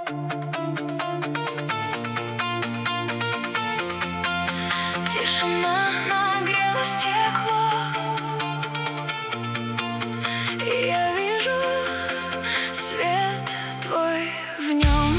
Тишина нагрела стекло, и я вижу свет твой в нем.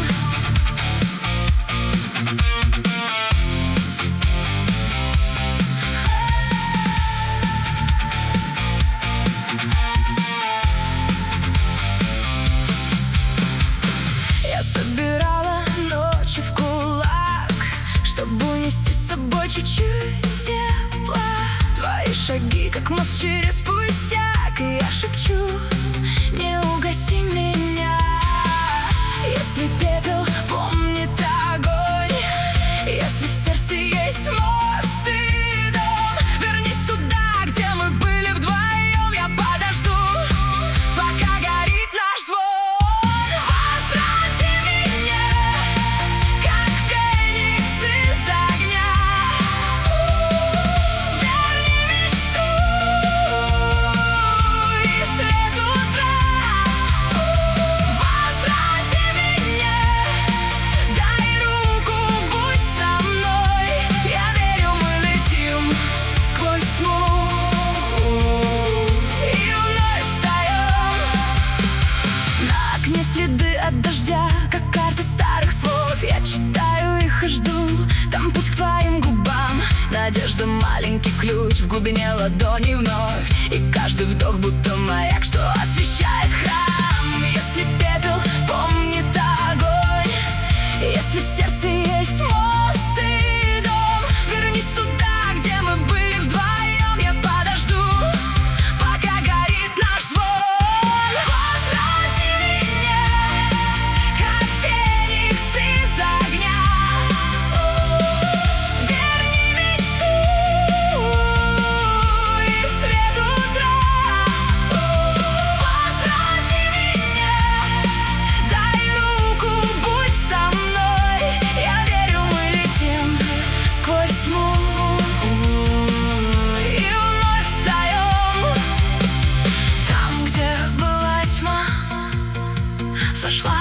Я собирала ночи в кулак, чтобы унести с собой чуть-чуть тепла. Твои шаги, как мост через пустяк, и я шепчу: не угаси меня. Если пепел помнит огонь, если в сердце есть мост и дом, вернись туда, где мы были вдвоем. Я подожду, пока горит наш звон. Возврати меня, как феникс из огня. Верни мечту и свет утра. Возврати меня, дай руку, будь со мной. Я верю, мы летим сквозь тьму и вновь встаем. На окне следы от дождя, как карты старых слов. Я читаю их и жду, там путь к твоим губам. Надежда — маленький ключ в глубине ладони вновь. И каждый вдох будто маяк, что освещает храм. Если пепел помнит огонь, если в сердце есть мост и дом, вернись туда, где мы были вдвоем. Я подожду, пока горит наш звон. Возврати меня, как феникс из огня. Верни мечту и свет утра. Возврати меня, дай руку, будь со мной. Я верю, мы летим сквозь тьму и вновь встаем. Там, где была тьма, сошла